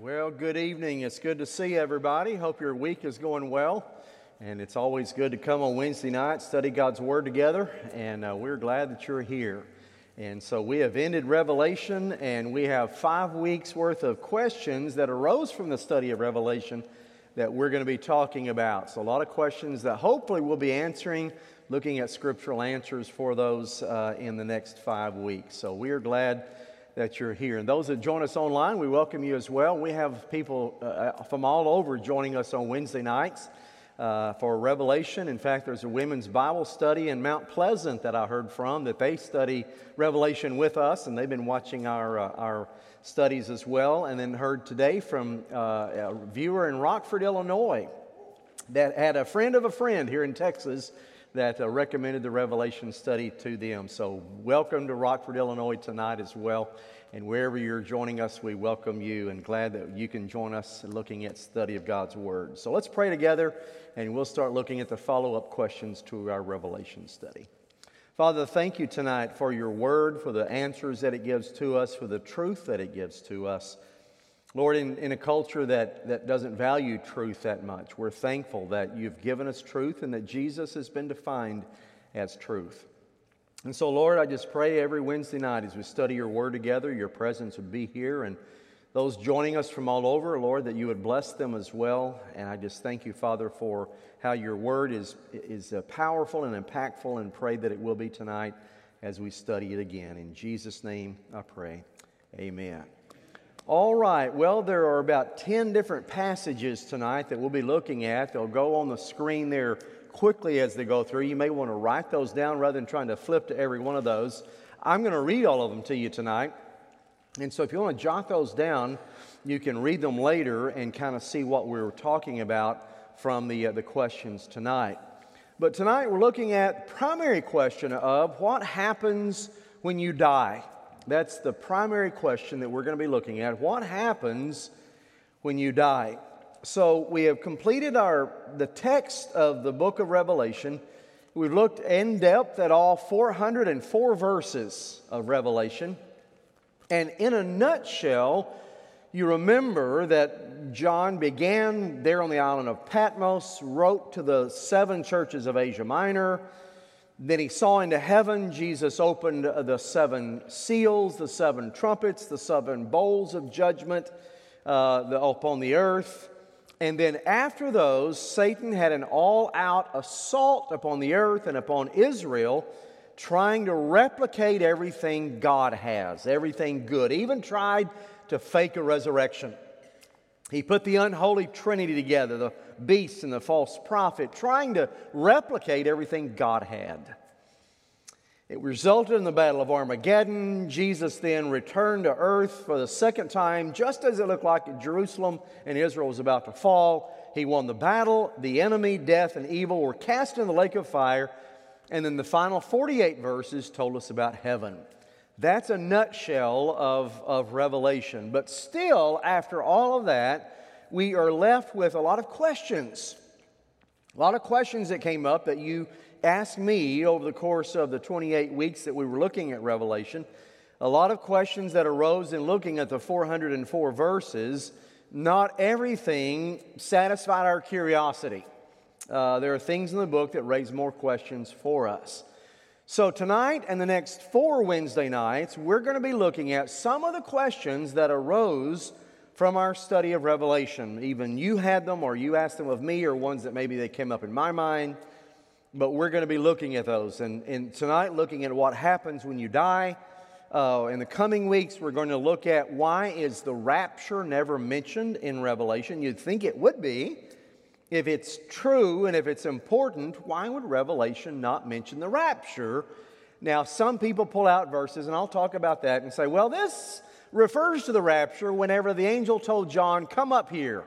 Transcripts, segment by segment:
Well, good evening. It's good to see everybody. Hope your week is going well. And it's always good to come on Wednesday night, study God's Word together. And we're glad that you're here. And so we have ended Revelation, and we have 5 weeks worth of questions that arose from the study of Revelation that we're going to be talking about. So a lot of questions that hopefully we'll be answering, looking at scriptural answers for those in the next 5 weeks. So we are glad that you're here. And those that join us online, we welcome you as well. We have people from all over joining us on Wednesday nights for Revelation. In fact, there's a women's Bible study in Mount Pleasant that I heard from, that they study Revelation with us, and they've been watching our studies as well. And then heard today from a viewer in Rockford, Illinois, that had a friend of a friend here in Texas that recommended the Revelation study to them. So welcome to Rockford, Illinois tonight as well. And wherever you're joining us, we welcome you and glad that you can join us looking at study of God's Word. So let's pray together and we'll start looking at the follow-up questions to our Revelation study. Father, thank you tonight for your Word, for the answers that it gives to us, for the truth that it gives to us. Lord, in a culture that doesn't value truth that much, we're thankful that you've given us truth and that Jesus has been defined as truth. And so, Lord, I just pray every Wednesday night as we study your word together, your presence would be here. And those joining us from all over, Lord, that you would bless them as well. And I just thank you, Father, for how your word is powerful and impactful, and pray that it will be tonight as we study it again. In Jesus' name I pray. Amen. All right, well, there are about 10 different passages tonight that we'll be looking at. They'll go on the screen there quickly as they go through. You may want to write those down rather than trying to flip to every one of those. I'm going to read all of them to you tonight. And so if you want to jot those down, you can read them later and kind of see what we're talking about from the questions tonight. But tonight we're looking at the primary question of what happens when you die. That's the primary question that we're going to be looking at. What happens when you die? So we have completed the text of the book of Revelation. We've looked in depth at all 404 verses of Revelation. And in a nutshell, you remember that John began there on the island of Patmos, wrote to the 7 churches of Asia Minor. Then he saw into heaven. Jesus opened the 7 seals, the 7 trumpets, the 7 bowls of judgment upon the earth. And then after those, Satan had an all-out assault upon the earth and upon Israel, trying to replicate everything God has, everything good. Even tried to fake a resurrection. He put the unholy trinity together, the beast and the false prophet, trying to replicate everything God had. It resulted in the Battle of Armageddon. Jesus then returned to earth for the second time, just as it looked like Jerusalem and Israel was about to fall. He won the battle. The enemy, death, and evil were cast in the lake of fire. And then the final 48 verses told us about heaven. That's a nutshell of Revelation. But still, after all of that, we are left with a lot of questions. A lot of questions that came up that you asked me over the course of the 28 weeks that we were looking at Revelation. A lot of questions that arose in looking at the 404 verses. Not everything satisfied our curiosity. There are things in the book that raise more questions for us. So tonight and the next 4 Wednesday nights, we're going to be looking at some of the questions that arose from our study of Revelation. Even you had them, or you asked them of me, or ones that maybe they came up in my mind. But we're going to be looking at those. And tonight, looking at what happens when you die. In the coming weeks, we're going to look at why is the rapture never mentioned in Revelation. You'd think it would be. If it's true and if it's important, why would Revelation not mention the rapture? Now, some people pull out verses, and I'll talk about that, and say, well, this refers to the rapture whenever the angel told John, come up here.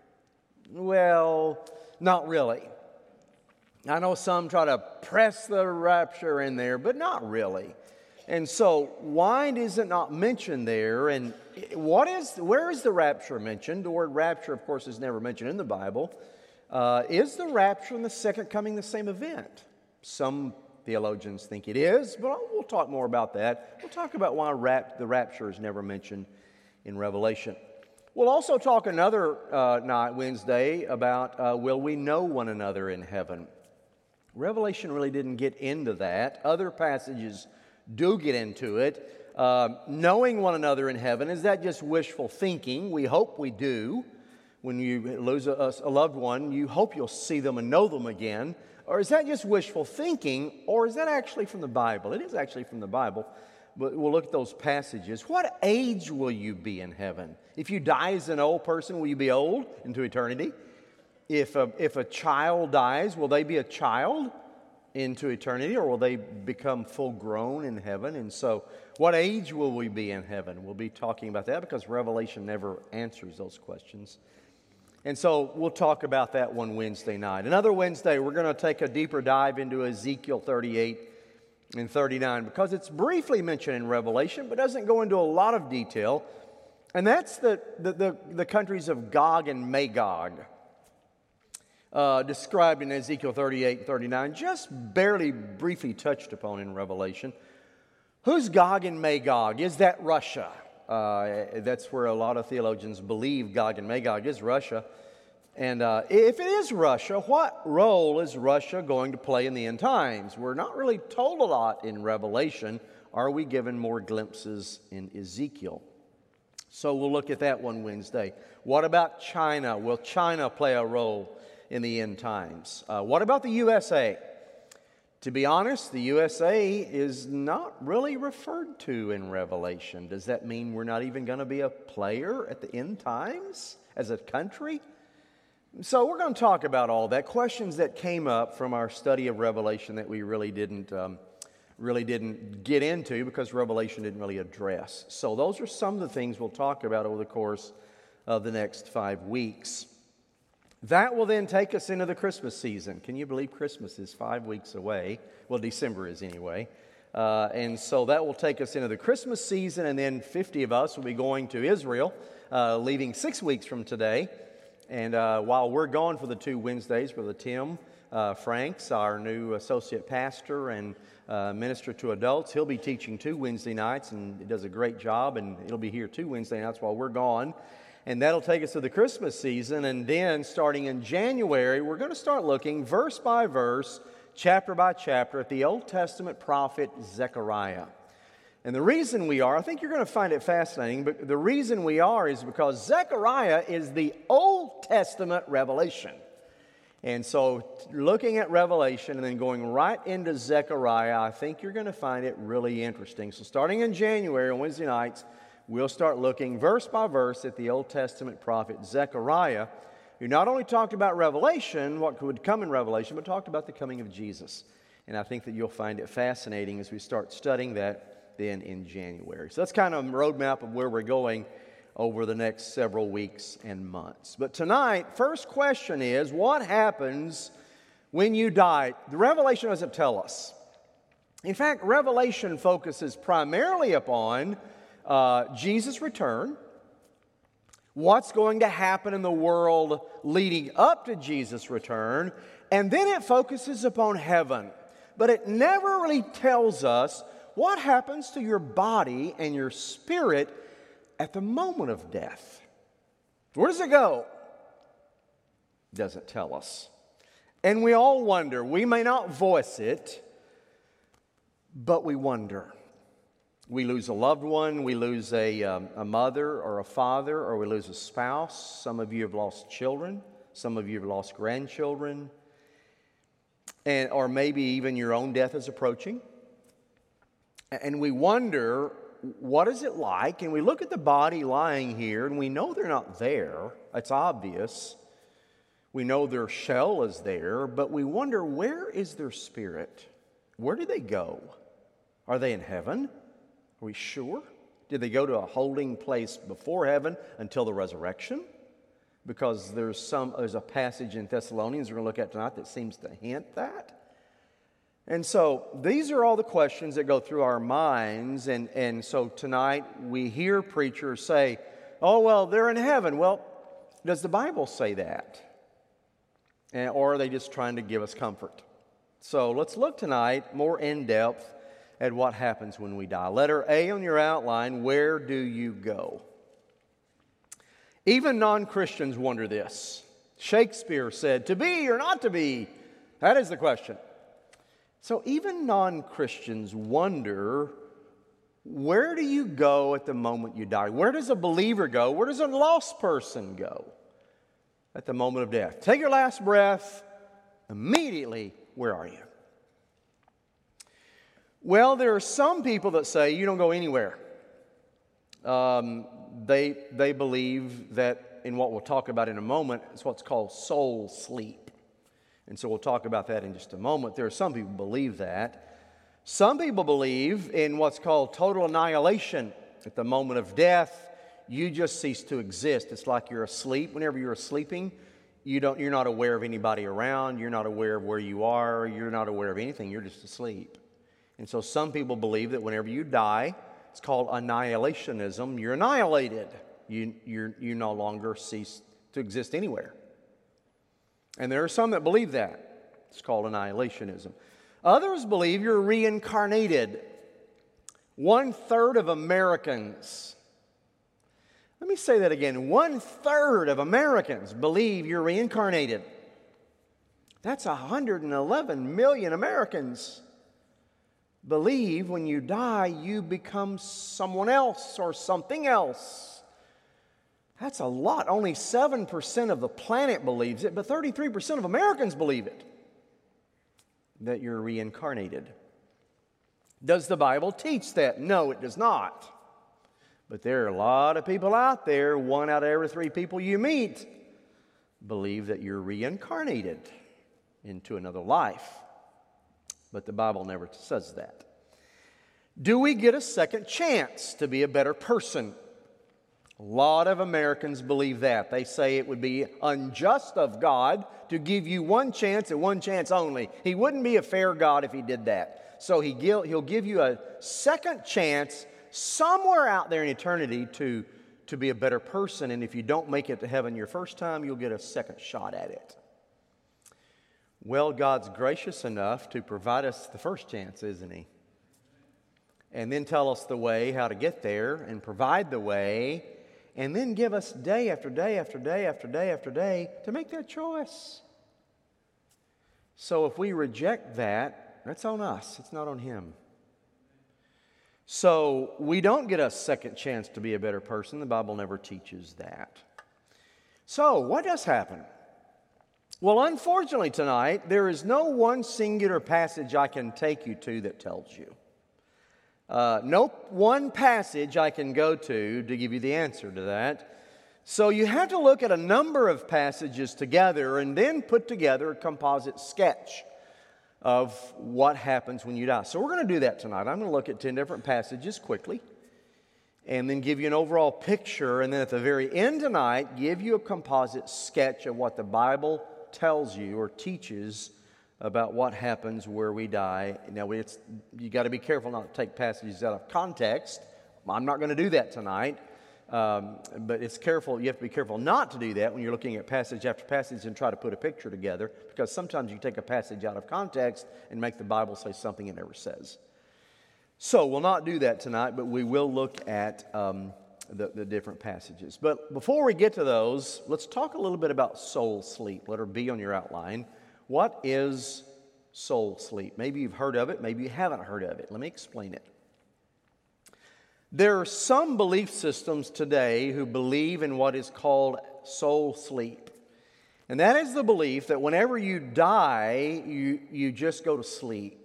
Well, not really. I know some try to press the rapture in there, but not really. And so, why is it not mentioned there? And where is the rapture mentioned? The word rapture, of course, is never mentioned in the Bible. Is the rapture and the second coming the same event? Some theologians think it is, but we'll talk more about that. We'll talk about why the rapture is never mentioned in Revelation. We'll also talk another night, Wednesday, about will we know one another in heaven. Revelation really didn't get into that. Other passages do get into it. Knowing one another in heaven, is that just wishful thinking? We hope we do. When you lose a loved one, you hope you'll see them and know them again. Or is that just wishful thinking? Or is that actually from the Bible? It is actually from the Bible. But we'll look at those passages. What age will you be in heaven? If you die as an old person, will you be old into eternity? If a child dies, will they be a child into eternity, or will they become full grown in heaven? And so, what age will we be in heaven? We'll be talking about that because Revelation never answers those questions. And so, we'll talk about that one Wednesday night. Another Wednesday, we're going to take a deeper dive into Ezekiel 38 and 39 because it's briefly mentioned in Revelation, but doesn't go into a lot of detail. And that's the countries of Gog and Magog. Described in Ezekiel 38 and 39, just barely briefly touched upon in Revelation. Who's Gog and Magog? Is that Russia? That's where a lot of theologians believe Gog and Magog is Russia. And if it is Russia, what role is Russia going to play in the end times? We're not really told a lot in Revelation. Are we given more glimpses in Ezekiel? So we'll look at that one Wednesday. What about China? Will China play a role in the end times? What about the USA? To be honest, the USA is not really referred to in Revelation. Does that mean we're not even going to be a player at the end times as a country? So we're going to talk about all that. Questions that came up from our study of Revelation that we really didn't get into because Revelation didn't really address. So those are some of the things we'll talk about over the course of the next 5 weeks. That will then take us into the Christmas season. Can you believe Christmas is 5 weeks away? Well, December is anyway. And so that will take us into the Christmas season, and then 50 of us will be going to Israel, leaving 6 weeks from today. And while we're gone for the 2 Wednesdays, Brother Tim Franks, our new associate pastor and minister to adults, he'll be teaching 2 Wednesday nights, and he does a great job, and he'll be here 2 Wednesday nights while we're gone. And that'll take us to the Christmas season, and then starting in January, we're going to start looking verse by verse, chapter by chapter, at the Old Testament prophet Zechariah. And the reason we are, I think you're going to find it fascinating, but the reason we are is because Zechariah is the Old Testament revelation. And so looking at Revelation and then going right into Zechariah, I think you're going to find it really interesting. So starting in January on Wednesday nights, we'll start looking verse by verse at the Old Testament prophet Zechariah, who not only talked about Revelation, what would come in Revelation, but talked about the coming of Jesus. And I think that you'll find it fascinating as we start studying that then in January. So that's kind of a roadmap of where we're going over the next several weeks and months. But tonight, first question is, what happens when you die? The Revelation doesn't tell us. In fact, Revelation focuses primarily upon Jesus' return, what's going to happen in the world leading up to Jesus' return, and then it focuses upon heaven. But it never really tells us what happens to your body and your spirit at the moment of death. Where does it go? Doesn't tell us. And we all wonder. We may not voice it, but we wonder. We lose a loved one, we lose a mother or a father, or we lose a spouse. Some of you have lost children. Some of you have lost grandchildren. Or maybe even your own death is approaching. And we wonder, what is it like? And we look at the body lying here, and we know they're not there. It's obvious. We know their shell is there, but we wonder, where is their spirit? Where do they go? Are they in heaven? Are we sure? Did they go to a holding place before heaven until the resurrection? Because there's a passage in Thessalonians we're going to look at tonight that seems to hint that. And so these are all the questions that go through our minds. And so tonight we hear preachers say, oh, well, they're in heaven. Well, does the Bible say that? Or are they just trying to give us comfort? So let's look tonight more in depth at what happens when we die. Letter A on your outline, where do you go? Even non-Christians wonder this. Shakespeare said, "To be or not to be?" That is the question. So even non-Christians wonder, where do you go at the moment you die? Where does a believer go? Where does a lost person go at the moment of death? Take your last breath. Immediately, where are you? Well, there are some people that say you don't go anywhere. They believe that in what we'll talk about in a moment, it's what's called soul sleep. And so we'll talk about that in just a moment. There are some people who believe that. Some people believe in what's called total annihilation. At the moment of death, you just cease to exist. It's like you're asleep. Whenever you're sleeping, you're not aware of anybody around. You're not aware of where you are. You're not aware of anything. You're just asleep. And so some people believe that whenever you die, it's called annihilationism. You're annihilated. You no longer cease to exist anywhere. And there are some that believe that. It's called annihilationism. Others believe you're reincarnated. 1/3 of Americans, let me say that again, 1/3 of Americans believe you're reincarnated. That's 111 million Americans believe when you die you become someone else or something else. That's a lot. Only 7% of the planet believes it, but 33% of Americans believe it, that you're reincarnated. Does the Bible teach that? No, it does not. But there are a lot of people out there, 1 out of every 3 people you meet, believe that you're reincarnated into another life. But the Bible never says that. Do we get a second chance to be a better person? A lot of Americans believe that. They say it would be unjust of God to give you one chance and one chance only. He wouldn't be a fair God if He did that. So He'll give you a second chance somewhere out there in eternity to be a better person. And if you don't make it to heaven your first time, you'll get a second shot at it. Well, God's gracious enough to provide us the first chance, isn't He? And then tell us the way, how to get there, and provide the way, and then give us day after day after day after day after day to make that choice. So if we reject that, that's on us. It's not on Him. So we don't get a second chance to be a better person. The Bible never teaches that. So what does happen? Well, unfortunately tonight, there is no one singular passage I can take you to that tells you. No one passage I can go to give you the answer to that. So you have to look at a number of passages together and then put together a composite sketch of what happens when you die. So we're going to do that tonight. I'm going to look at 10 different passages quickly and then give you an overall picture, and then at the very end tonight, give you a composite sketch of what the Bible tells you or teaches about what happens where we die. Now, you got to be careful not to take passages out of context. I'm not going to do that tonight, but you have to be careful not to do that when you're looking at passage after passage and try to put a picture together, because sometimes you take a passage out of context and make the Bible say something it never says. So we'll not do that tonight, but we will look at the different passages. But before we get to those, let's talk a little bit about soul sleep. Letter B on your outline. What is soul sleep? Maybe you've heard of it, maybe you haven't heard of it. Let me explain it. There are some belief systems today who believe in what is called soul sleep. And that is the belief that whenever you die, you just go to sleep.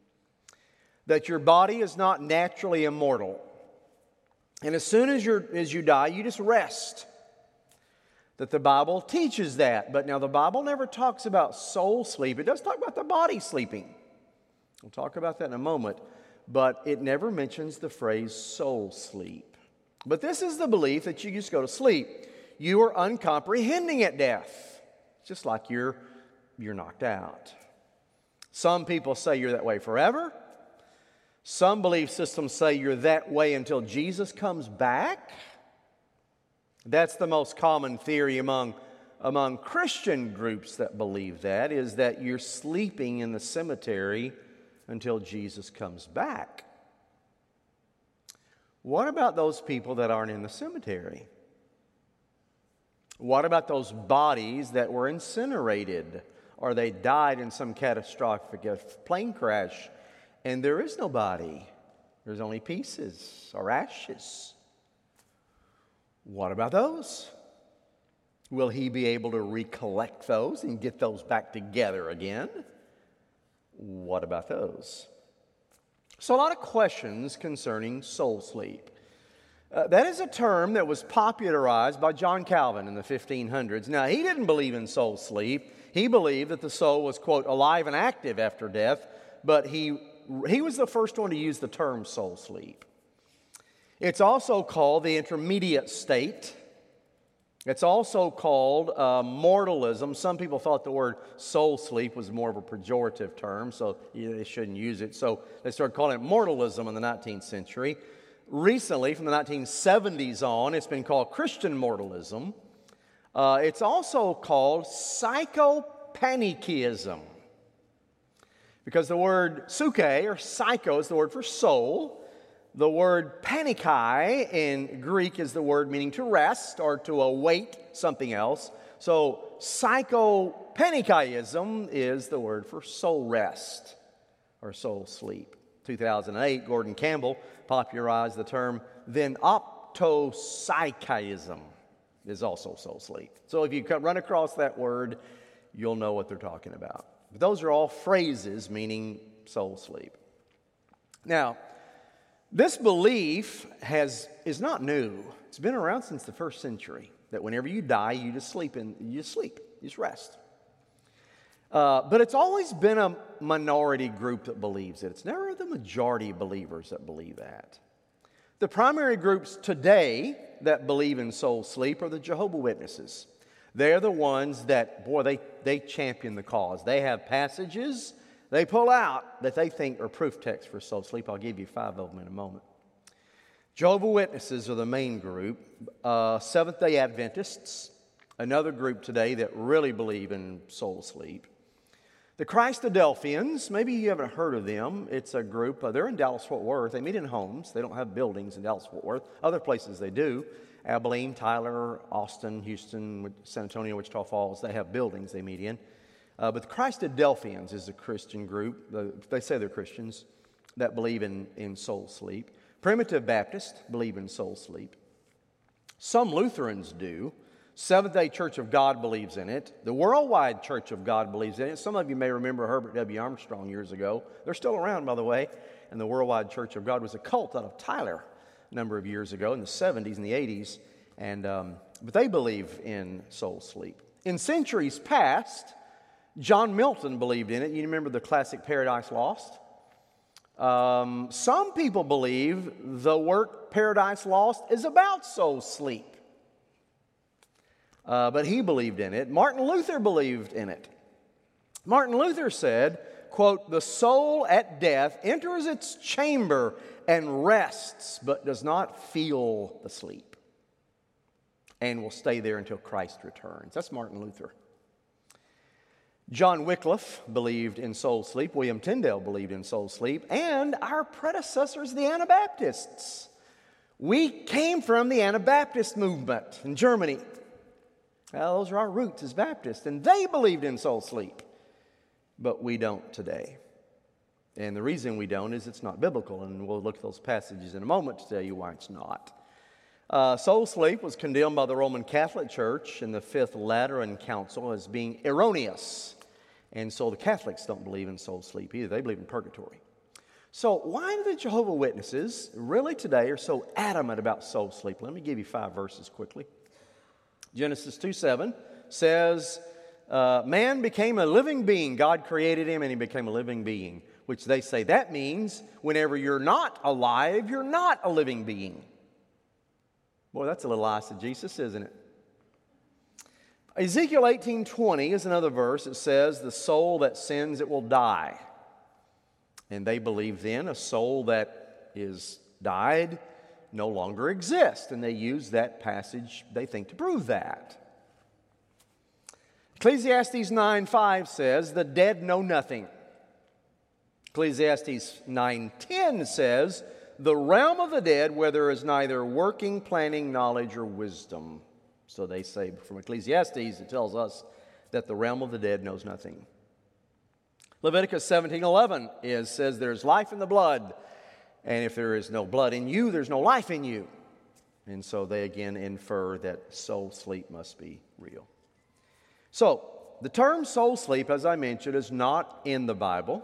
That your body is not naturally immortal. And as soon as you die, you just rest. That the Bible teaches that. But now the Bible never talks about soul sleep. It does talk about the body sleeping. We'll talk about that in a moment. But it never mentions the phrase soul sleep. But this is the belief that you just go to sleep. You are uncomprehending at death. Just like you're knocked out. Some people say you're that way forever. Some belief systems say you're that way until Jesus comes back. That's the most common theory among Christian groups that believe that, is that you're sleeping in the cemetery until Jesus comes back. What about those people that aren't in the cemetery? What about those bodies that were incinerated or they died in some catastrophic plane crash and there is no body? There's only pieces or ashes. What about those? Will he be able to recollect those and get those back together again? What about those? So a lot of questions concerning soul sleep. That is a term that was popularized by John Calvin in the 1500s. Now, he didn't believe in soul sleep. He believed that the soul was, quote, alive and active after death, but he was the first one to use the term soul sleep. It's also called the intermediate state. It's also called mortalism. Some people thought the word soul sleep was more of a pejorative term, so they shouldn't use it. So they started calling it mortalism in the 19th century. Recently, from the 1970s on, it's been called Christian mortalism. It's also called psychopanicism, because the word psyche or psycho is the word for soul. The word panikai in Greek is the word meaning to rest or to await something else. So psychopanicism is the word for soul rest or soul sleep. 2008, Gordon Campbell popularized the term venoptopsychism is also soul sleep. So if you run across that word, you'll know what they're talking about. But those are all phrases meaning soul sleep. Now, this belief is not new. It's been around since the first century, that whenever you die, you just sleep, you just rest. But it's always been a minority group that believes it. It's never the majority of believers that believe that. The primary groups today that believe in soul sleep are the Jehovah's Witnesses. They're the ones that, they champion the cause. They have passages they pull out that they think are proof texts for soul sleep. I'll give you 5 of them in a moment. Jehovah's Witnesses are the main group. Seventh-day Adventists, another group today that really believe in soul sleep. The Christadelphians, maybe you haven't heard of them. It's a group, they're in Dallas-Fort Worth. They meet in homes. They don't have buildings in Dallas-Fort Worth. Other places they do. Abilene, Tyler, Austin, Houston, San Antonio, Wichita Falls, they have buildings they meet in. But the Christadelphians is a Christian group. They say they're Christians that believe in soul sleep. Primitive Baptists believe in soul sleep. Some Lutherans do. Seventh-day Church of God believes in it. The Worldwide Church of God believes in it. Some of you may remember Herbert W. Armstrong years ago. They're still around, by the way. And the Worldwide Church of God was a cult out of Tyler a number of years ago in the 70s and the 80s. But they believe in soul sleep. In centuries past, John Milton believed in it. You remember the classic Paradise Lost? Some people believe the work Paradise Lost is about soul sleep. But he believed in it. Martin Luther believed in it. Martin Luther said, quote, "The soul at death enters its chamber and rests, but does not feel the sleep, and will stay there until Christ returns." That's Martin Luther. John Wycliffe believed in soul sleep. William Tyndale believed in soul sleep. And our predecessors, the Anabaptists. We came from the Anabaptist movement in Germany. Well, those are our roots as Baptists. And they believed in soul sleep. But we don't today. And the reason we don't is it's not biblical. And we'll look at those passages in a moment to tell you why it's not. Soul sleep was condemned by the Roman Catholic Church in the Fifth Lateran Council as being erroneous. And so the Catholics don't believe in soul sleep either. They believe in purgatory. So why do the Jehovah's Witnesses really today are so adamant about soul sleep? Let me give you 5 verses quickly. Genesis 2:7 says, man became a living being. God created him and he became a living being, which they say that means whenever you're not alive, you're not a living being. Boy, that's a little eisegesis, isn't it? Ezekiel 18:20 is another verse. It says, the soul that sins, it will die. And they believe then a soul that is died no longer exists. And they use that passage, they think, to prove that. Ecclesiastes 9:5 says, the dead know nothing. Ecclesiastes 9:10 says, the realm of the dead, where there is neither working, planning, knowledge, or wisdom. So they say from Ecclesiastes, it tells us that the realm of the dead knows nothing. Leviticus 17:11 says there's life in the blood, and if there is no blood in you, there's no life in you. And so they again infer that soul sleep must be real. So the term soul sleep, as I mentioned, is not in the Bible.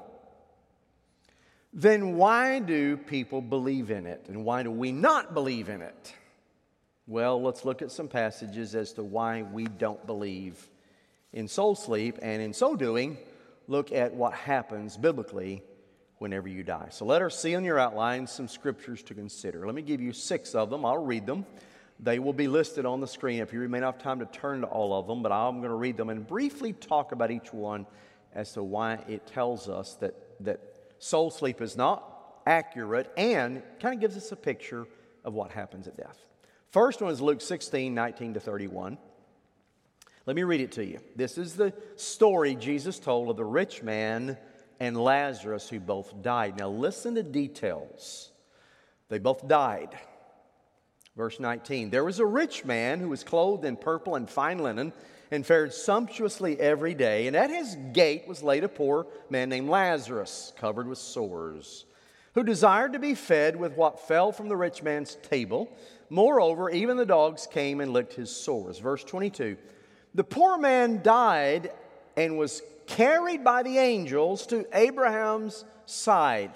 Then why do people believe in it? And why do we not believe in it? Well, let's look at some passages as to why we don't believe in soul sleep, and in so doing, look at what happens biblically whenever you die. So let us see on your outline some scriptures to consider. Let me give you 6 of them. I'll read them. They will be listed on the screen if you may not have time to turn to all of them, but I'm going to read them and briefly talk about each one as to why it tells us that soul sleep is not accurate and kind of gives us a picture of what happens at death. First one is Luke 16:19-31. Let me read it to you. This is the story Jesus told of the rich man and Lazarus who both died. Now listen to details. They both died. Verse 19, there was a rich man who was clothed in purple and fine linen and fared sumptuously every day, and at his gate was laid a poor man named Lazarus, covered with sores, who desired to be fed with what fell from the rich man's table. Moreover, even the dogs came and licked his sores. Verse 22, the poor man died and was carried by the angels to Abraham's side.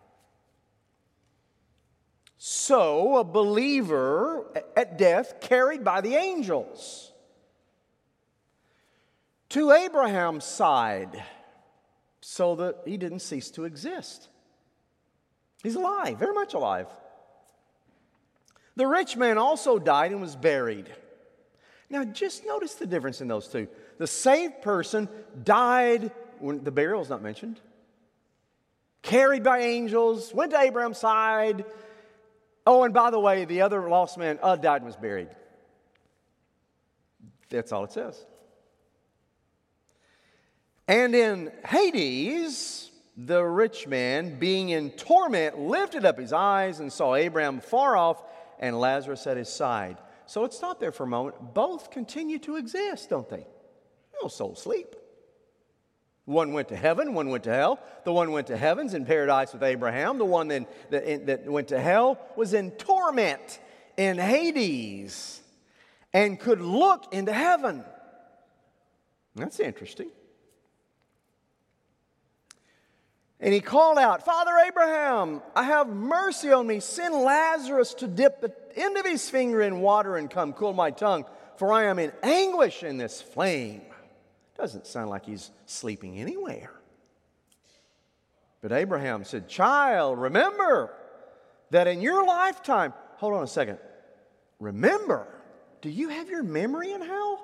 So, a believer at death carried by the angels to Abraham's side so that he didn't cease to exist. He's alive, very much alive. The rich man also died and was buried. Now, just notice the difference in those two. The saved person died when the burial is not mentioned. Carried by angels, went to Abraham's side. Oh, and by the way, the other lost man died and was buried. That's all it says. And in Hades, the rich man, being in torment, lifted up his eyes and saw Abraham far off and Lazarus at his side. So let's stop there for a moment. Both continue to exist, don't they? No soul sleep. One went to heaven, one went to hell. The one went to heavens in paradise with Abraham. The one that went to hell was in torment in Hades and could look into heaven. That's interesting. And he called out, Father Abraham, I have mercy on me. Send Lazarus to dip the end of his finger in water and come cool my tongue, for I am in anguish in this flame. Doesn't sound like he's sleeping anywhere. But Abraham said, child, remember that in your lifetime, hold on a second. Remember, do you have your memory in hell?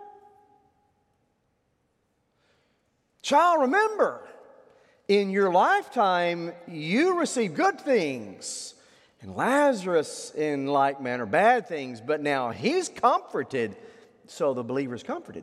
Child, remember, in your lifetime, you receive good things, and Lazarus in like manner bad things, but now he's comforted, so the believer's comforted.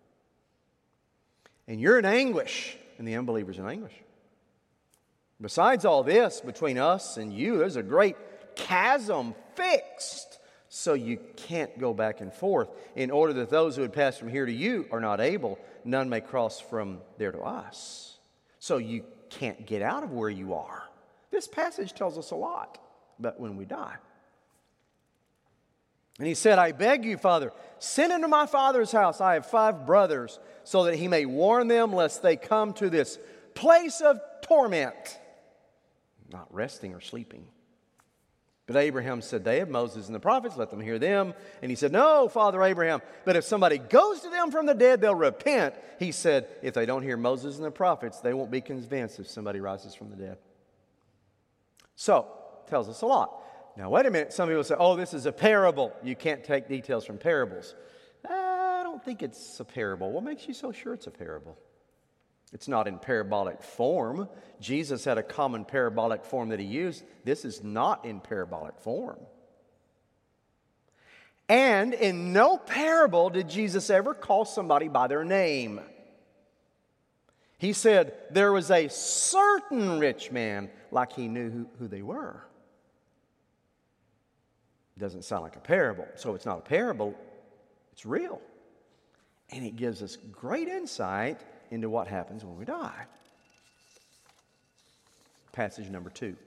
And you're in anguish, and the unbeliever's in anguish. Besides all this, between us and you, there's a great chasm fixed, so you can't go back and forth, in order that those who had passed from here to you are not able, none may cross from there to us. So you can't get out of where you are. This passage tells us a lot about when we die. And he said, I beg you, Father, send into my father's house. I have 5 brothers, so that he may warn them lest they come to this place of torment, not resting or sleeping. But Abraham said, they have Moses and the prophets, let them hear them. And he said, no, Father Abraham, but if somebody goes to them from the dead, they'll repent. He said, if they don't hear Moses and the prophets, they won't be convinced if somebody rises from the dead. So, tells us a lot. Now, wait a minute. Some people say, oh, this is a parable. You can't take details from parables. I don't think it's a parable. What makes you so sure it's a parable? It's not in parabolic form. Jesus had a common parabolic form that he used. This is not in parabolic form. And in no parable did Jesus ever call somebody by their name. He said there was a certain rich man, like he knew who they were. It doesn't sound like a parable. So it's not a parable. It's real. And it gives us great insight into what happens when we die. Passage number 2.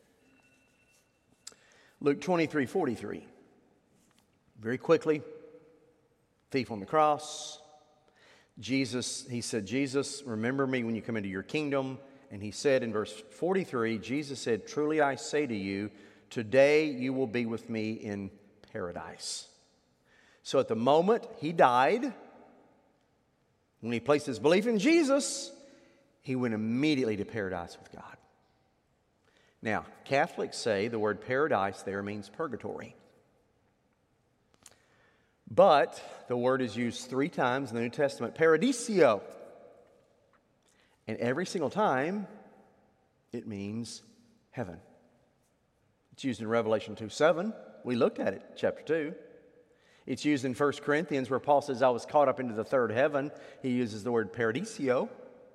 Luke 23:43. Very quickly, thief on the cross. He said, Jesus, remember me when you come into your kingdom. And he said in verse 43, Jesus said, truly I say to you, today you will be with me in paradise. So at the moment he died, when he placed his belief in Jesus, he went immediately to paradise with God. Now, Catholics say the word paradise there means purgatory. But the word is used 3 times in the New Testament, paradisio. And every single time, it means heaven. It's used in Revelation 2:7. We looked at it, chapter 2. It's used in 1 Corinthians where Paul says, I was caught up into the third heaven. He uses the word paradisio.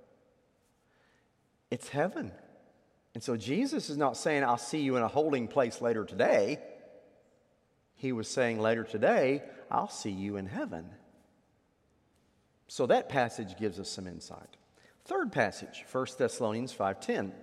It's heaven. And so Jesus is not saying, I'll see you in a holding place later today. He was saying later today, I'll see you in heaven. So that passage gives us some insight. Third passage, 1 Thessalonians 5:10.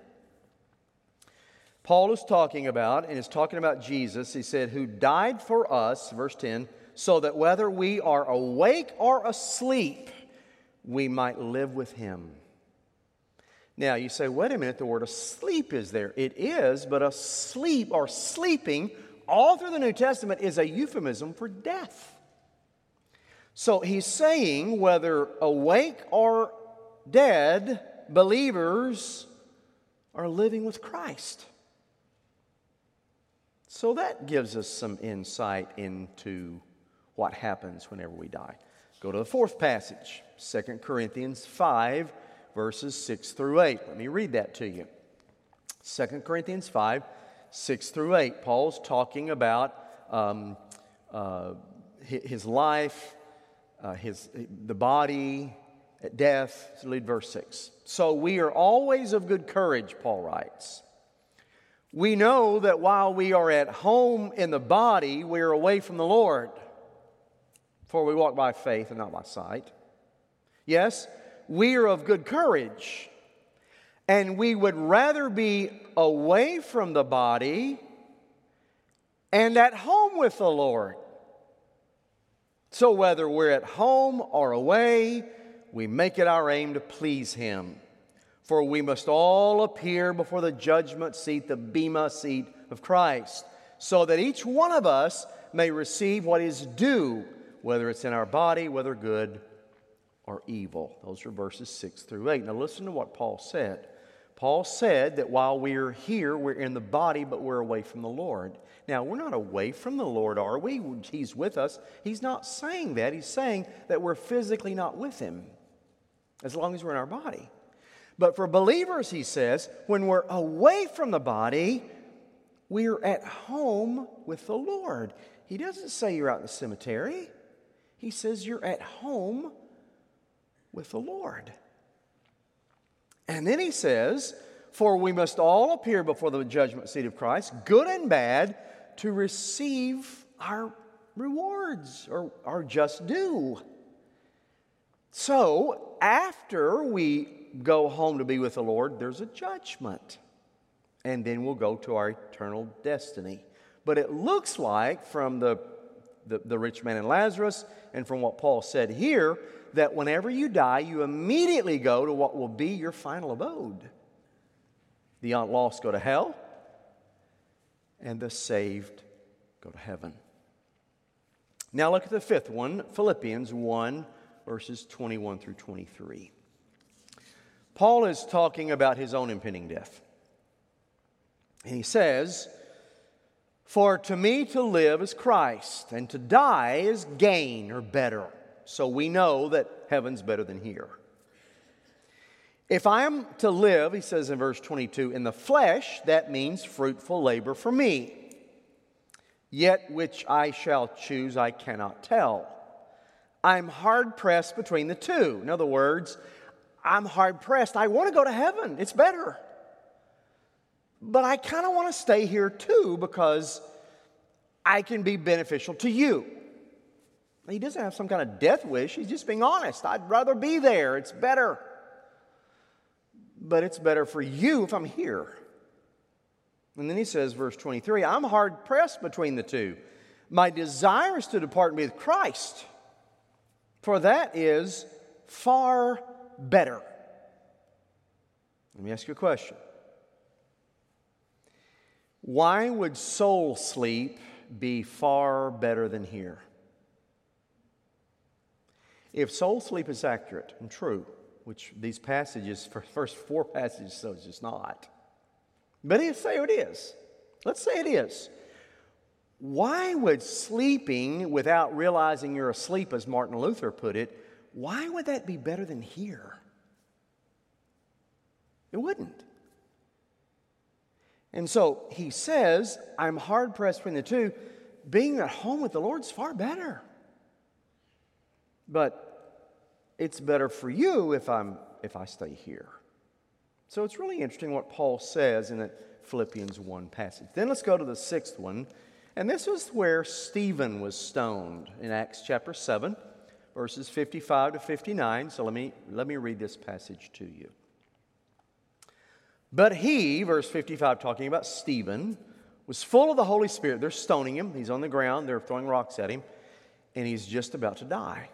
Paul is talking about Jesus. He said, who died for us, verse 10, so that whether we are awake or asleep, we might live with him. Now, you say, wait a minute, the word asleep is there. It is, but asleep or sleeping, all through the New Testament, is a euphemism for death. So he's saying whether awake or dead, believers are living with Christ. So that gives us some insight into what happens whenever we die. Go to the fourth passage, 2 Corinthians 5, verses 6 through 8. Let me read that to you. 2 Corinthians 5, 6 through 8. Paul's talking about his life, the body, death. So read verse 6. So we are always of good courage, Paul writes. We know that while we are at home in the body, we are away from the Lord. For we walk by faith and not by sight. Yes, we are of good courage, and we would rather be away from the body and at home with the Lord. So whether we're at home or away, we make it our aim to please Him. For we must all appear before the judgment seat, the bema seat of Christ, so that each one of us may receive what is due, whether it's in our body, whether good or evil. Those are verses 6 through 8. Now listen to what Paul said. Paul said that while we're here, we're in the body, but we're away from the Lord. Now, we're not away from the Lord, are we? He's with us. He's not saying that. He's saying that we're physically not with Him, as long as we're in our body. But for believers, he says, when we're away from the body, we're at home with the Lord. He doesn't say you're out in the cemetery. He says you're at home with the Lord. And then he says, for we must all appear before the judgment seat of Christ, good and bad, to receive our rewards or our just due. So, after we go home to be with the Lord, there's a judgment. And then we'll go to our eternal destiny. But it looks like from the rich man and Lazarus and from what Paul said here, that whenever you die, you immediately go to what will be your final abode. The lost go to hell, and the saved go to heaven. Now look at the fifth one, Philippians 1, verses 21 through 23. Paul is talking about his own impending death. And he says, for to me to live is Christ, and to die is gain or better. So we know that heaven's better than here. If I am to live, he says in verse 22, in the flesh, that means fruitful labor for me. Yet which I shall choose, I cannot tell. I'm hard-pressed between the two. In other words, I'm hard-pressed. I want to go to heaven. It's better. But I kind of want to stay here too because I can be beneficial to you. He doesn't have some kind of death wish. He's just being honest. I'd rather be there. It's better. But it's better for you if I'm here. And then he says, verse 23, I'm hard pressed between the two. My desire is to depart and be with Christ, for that is far better. Let me ask you a question. Why would soul sleep be far better than here? If soul sleep is accurate and true, which these passages, first 4 passages, so it's just not. But let's say it is. Let's say it is. Why would sleeping without realizing you're asleep, as Martin Luther put it, why would that be better than here? It wouldn't. And so he says, I'm hard pressed between the two. Being at home with the Lord's far better. But it's better for you if I stay here. So it's really interesting what Paul says in that Philippians 1 passage. Then let's go to the 6th one. And this is where Stephen was stoned in Acts chapter 7, verses 55 to 59. So let me read this passage to you. But he, verse 55, talking about Stephen, was full of the Holy Spirit. They're stoning him. He's on the ground. They're throwing rocks at him. And he's just about to die.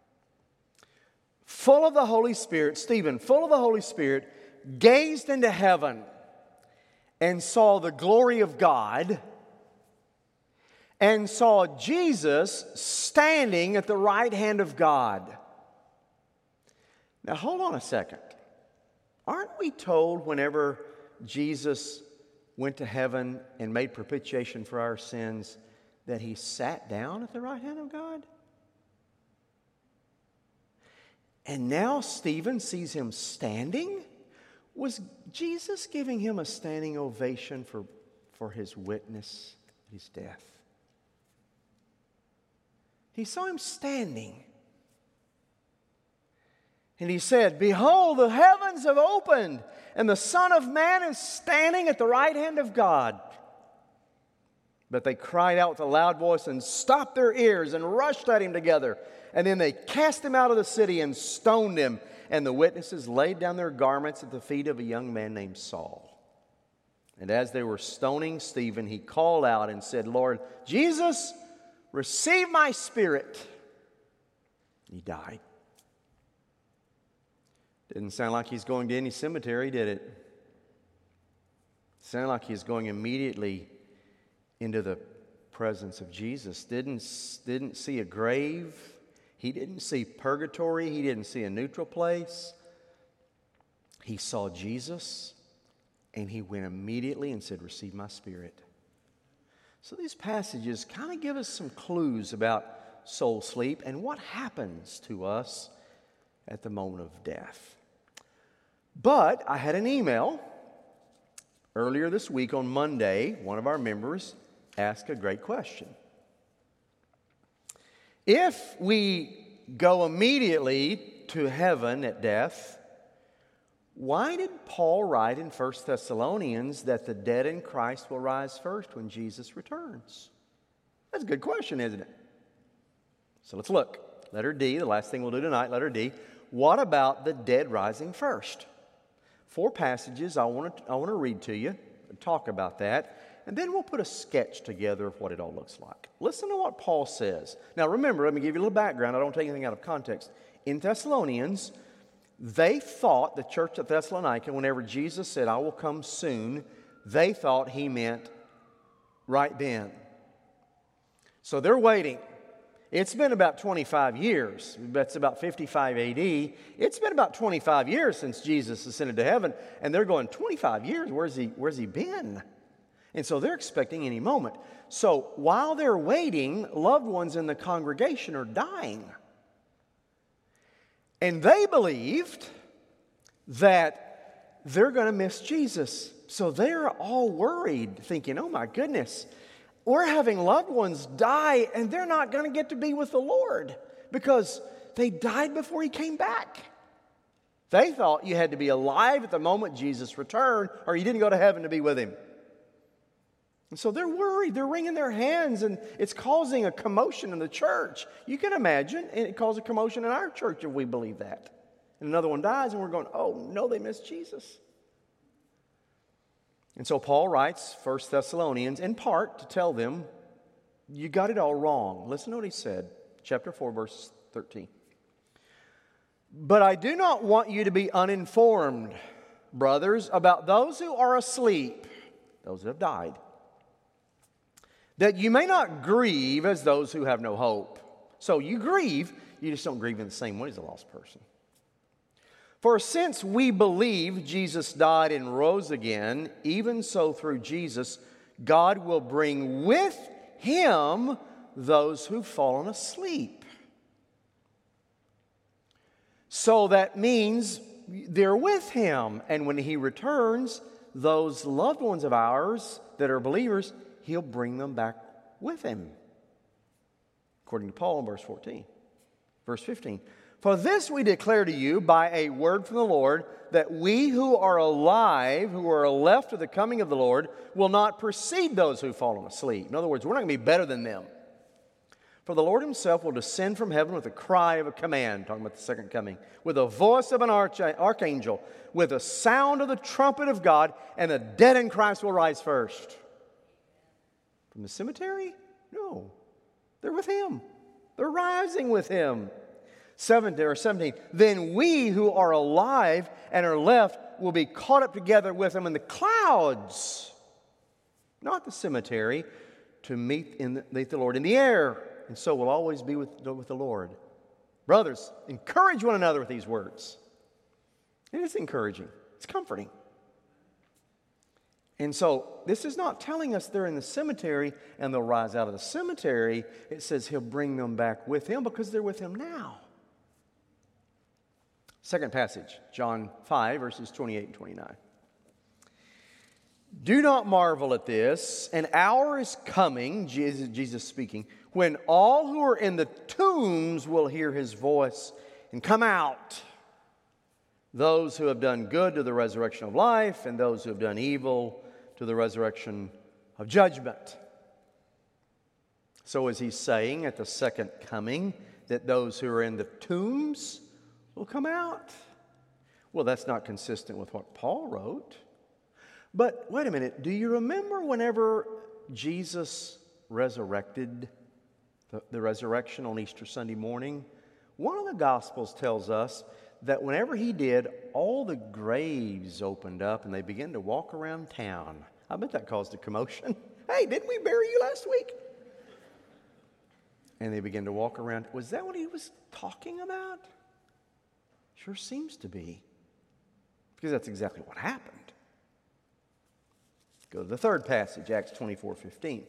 Full of the Holy Spirit, Stephen, full of the Holy Spirit, gazed into heaven and saw the glory of God and saw Jesus standing at the right hand of God. Now hold on a second. Aren't we told whenever Jesus went to heaven and made propitiation for our sins that he sat down at the right hand of God? And now Stephen sees him standing? Was Jesus giving him a standing ovation for his witness, his death? He saw him standing. And he said, behold, the heavens have opened, and the Son of Man is standing at the right hand of God. But they cried out with a loud voice and stopped their ears and rushed at him together. And then they cast him out of the city and stoned him. And the witnesses laid down their garments at the feet of a young man named Saul. And as they were stoning Stephen, he called out and said, Lord Jesus, receive my spirit. He died. Didn't sound like he's going to any cemetery, did it? Sounded like he's going immediately into the presence of Jesus. Didn't see a grave. He didn't see purgatory. He didn't see a neutral place. He saw Jesus, and he went immediately and said, receive my spirit. So these passages kind of give us some clues about soul sleep and what happens to us at the moment of death. But I had an email earlier this week on Monday. One of our members asked a great question. If we go immediately to heaven at death, why did Paul write in 1 Thessalonians that the dead in Christ will rise first when Jesus returns? That's a good question, isn't it? So let's look. Letter D, the last thing we'll do tonight, letter D. What about the dead rising first? 4 passages I want to read to you and talk about that. And then we'll put a sketch together of what it all looks like. Listen to what Paul says. Now remember, let me give you a little background. I don't take anything out of context. In Thessalonians, they thought, the church at Thessalonica, whenever Jesus said, I will come soon, they thought he meant right then. So they're waiting. It's been about 25 years. That's about 55 AD. It's been about 25 years since Jesus ascended to heaven. And they're going, 25 years? Where's he been? And so they're expecting any moment. So while they're waiting, loved ones in the congregation are dying. And they believed that they're going to miss Jesus. So they're all worried, thinking, oh my goodness, we're having loved ones die and they're not going to get to be with the Lord because they died before he came back. They thought you had to be alive at the moment Jesus returned or you didn't go to heaven to be with him. And so they're worried. They're wringing their hands, and it's causing a commotion in the church. You can imagine, and it caused a commotion in our church if we believe that. And another one dies, and we're going, oh, no, they missed Jesus. And so Paul writes 1 Thessalonians in part to tell them, you got it all wrong. Listen to what he said, chapter 4, verse 13. But I do not want you to be uninformed, brothers, about those who are asleep, those who have died, that you may not grieve as those who have no hope. So you grieve, you just don't grieve in the same way as a lost person. For since we believe Jesus died and rose again, even so through Jesus, God will bring with Him those who've fallen asleep. So that means they're with Him. And when He returns, those loved ones of ours that are believers, He'll bring them back with Him. According to Paul in verse 14. Verse 15. For this we declare to you by a word from the Lord, that we who are alive, who are left to the coming of the Lord, will not precede those who've fallen asleep. In other words, we're not going to be better than them. For the Lord Himself will descend from heaven with a cry of a command, talking about the second coming, with a voice of an archangel, with a sound of the trumpet of God, and the dead in Christ will rise first. From the cemetery? No. They're with Him. They're rising with Him. 17. Then we who are alive and are left will be caught up together with Him in the clouds, not the cemetery, to meet the Lord in the air. And so we'll always be with the Lord. Brothers, encourage one another with these words. It is encouraging. It's comforting. And so this is not telling us they're in the cemetery and they'll rise out of the cemetery. It says He'll bring them back with Him because they're with Him now. Second passage, John 5, verses 28 and 29. Do not marvel at this. An hour is coming, Jesus speaking, when all who are in the tombs will hear His voice and come out. Those who have done good to the resurrection of life, and those who have done evil to the resurrection of judgment. So is He saying at the second coming that those who are in the tombs will come out? Well, that's not consistent with what Paul wrote. But wait a minute, do you remember whenever Jesus resurrected, the resurrection on Easter Sunday morning? One of the Gospels tells us that whenever He did, all the graves opened up and they began to walk around town. I bet that caused a commotion. Hey, didn't we bury you last week? And they began to walk around. Was that what He was talking about? Sure seems to be. Because that's exactly what happened. Go to the third passage, Acts 24:15.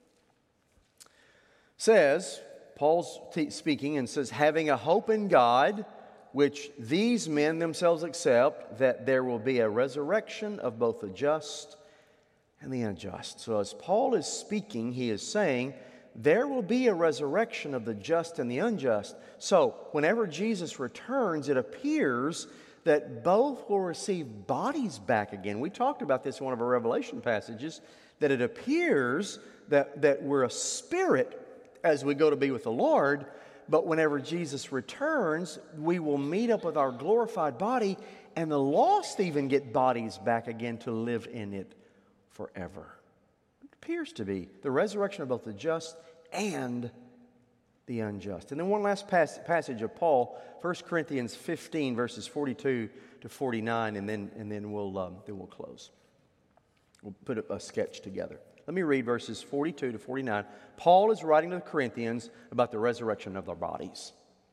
Says, Paul's speaking and says, having a hope in God, which these men themselves accept, that there will be a resurrection of both the just and the unjust. So as Paul is speaking, he is saying, there will be a resurrection of the just and the unjust. So whenever Jesus returns, it appears that both will receive bodies back again. We talked about this in one of our Revelation passages, that it appears that we're a spirit as we go to be with the Lord, but whenever Jesus returns, we will meet up with our glorified body, and the lost even get bodies back again to live in it forever. It appears to be the resurrection of both the just and the unjust. And then one last passage of Paul, 1 Corinthians 15, verses 42 to 49, and then we'll close. We'll put a sketch together. Let me read verses 42 to 49. Paul is writing to the Corinthians about the resurrection of their bodies.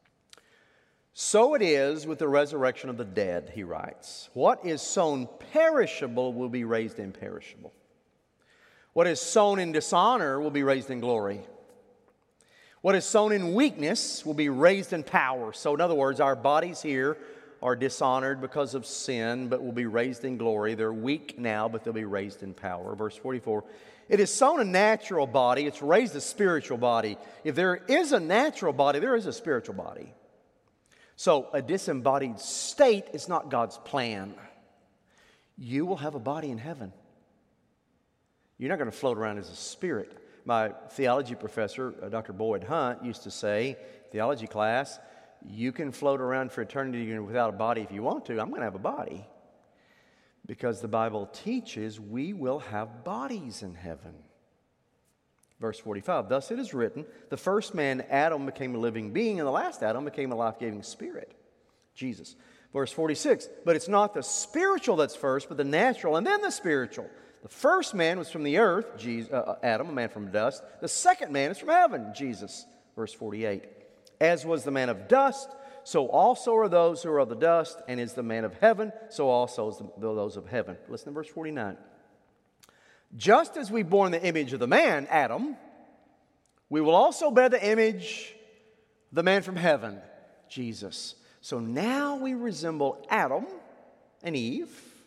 So it is with the resurrection of the dead, he writes. What is sown perishable will be raised imperishable. What is sown in dishonor will be raised in glory. What is sown in weakness will be raised in power. So in other words, our bodies here are dishonored because of sin, but will be raised in glory. They're weak now, but they'll be raised in power. Verse 44, it is sown a natural body, it's raised a spiritual body. If there is a natural body, there is a spiritual body. So a disembodied state is not God's plan. You will have a body in heaven. You're not going to float around as a spirit. My theology professor, Dr. Boyd Hunt, used to say, theology class, you can float around for eternity without a body if you want to. I'm going to have a body. Because the Bible teaches we will have bodies in heaven. Verse 45, thus it is written, the first man, Adam, became a living being, and the last Adam became a life-giving spirit. Jesus. Verse 46, but it's not the spiritual that's first, but the natural, and then the spiritual. The first man was from the earth, Adam, a man from dust. The second man is from heaven, Jesus. Verse 48, as was the man of dust, so also are those who are of the dust, and is the man of heaven, so also is those of heaven. Listen to verse 49. Just as we bore in the image of the man, Adam, we will also bear the image of the man from heaven, Jesus. So now we resemble Adam and Eve.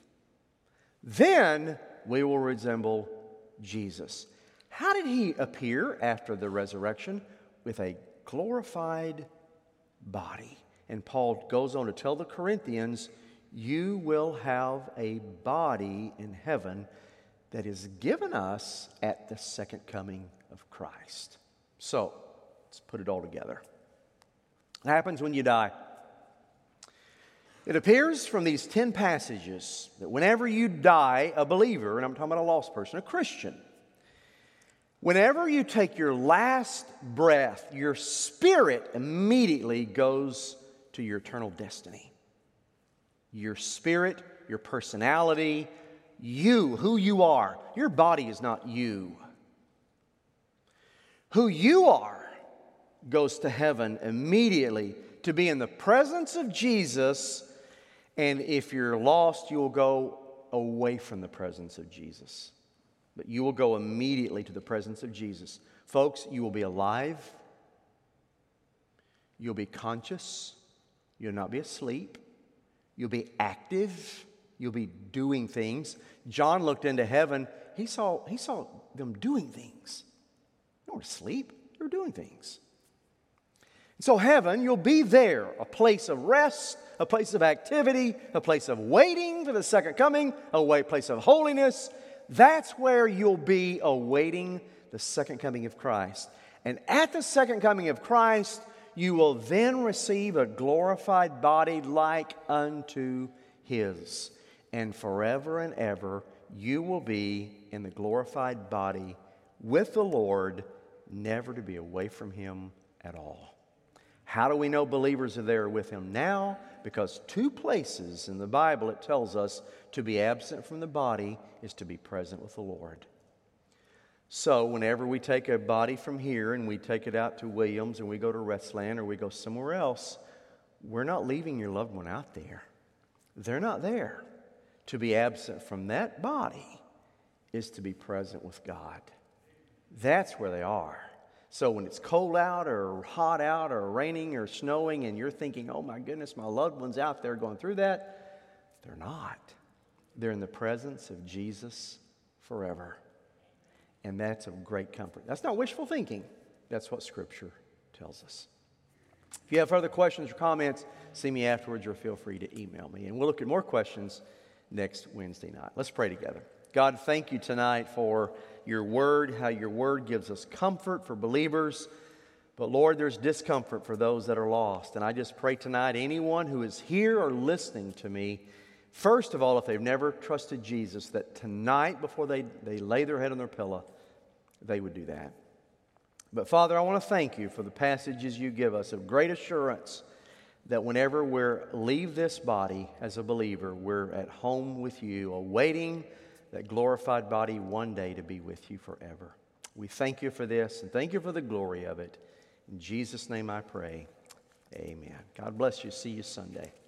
Then we will resemble Jesus. How did he appear after the resurrection? With a glorified body. And Paul goes on to tell the Corinthians, you will have a body in heaven that is given us at the second coming of Christ. So, let's put it all together. What happens when you die? It appears from these 10 passages that whenever you die, a believer, and I'm talking about a lost person, a Christian, whenever you take your last breath, your spirit immediately goes to your eternal destiny. Your spirit, your personality, you, who you are. Your body is not you. Who you are goes to heaven immediately to be in the presence of Jesus. And if you're lost, you will go away from the presence of Jesus. But you will go immediately to the presence of Jesus. Folks, you will be alive. You'll be conscious. You'll not be asleep. You'll be active. You'll be doing things. John looked into heaven. He saw them doing things. They weren't asleep. They were doing things. So heaven, you'll be there, a place of rest, a place of activity, a place of waiting for the second coming, a place of holiness. That's where you'll be awaiting the second coming of Christ. And at the second coming of Christ, you will then receive a glorified body like unto His. And forever and ever, you will be in the glorified body with the Lord, never to be away from Him at all. How do we know believers are there with Him now? Because 2 places in the Bible it tells us to be absent from the body is to be present with the Lord. So whenever we take a body from here and we take it out to Williams and we go to Restland or we go somewhere else, we're not leaving your loved one out there. They're not there. To be absent from that body is to be present with God. That's where they are. So when it's cold out or hot out or raining or snowing and you're thinking, oh my goodness, my loved one's out there going through that, they're not. They're in the presence of Jesus forever. And that's a great comfort. That's not wishful thinking. That's what Scripture tells us. If you have further questions or comments, see me afterwards or feel free to email me. And we'll look at more questions next Wednesday night. Let's pray together. God, thank you tonight for your word, how your word gives us comfort for believers. But Lord, there's discomfort for those that are lost. And I just pray tonight, anyone who is here or listening to me, first of all, if they've never trusted Jesus, that tonight before they lay their head on their pillow, they would do that. But Father, I want to thank you for the passages you give us of great assurance that whenever we leave this body as a believer, we're at home with you, awaiting that glorified body one day to be with you forever. We thank you for this and thank you for the glory of it. In Jesus' name I pray, amen. God bless you. See you Sunday.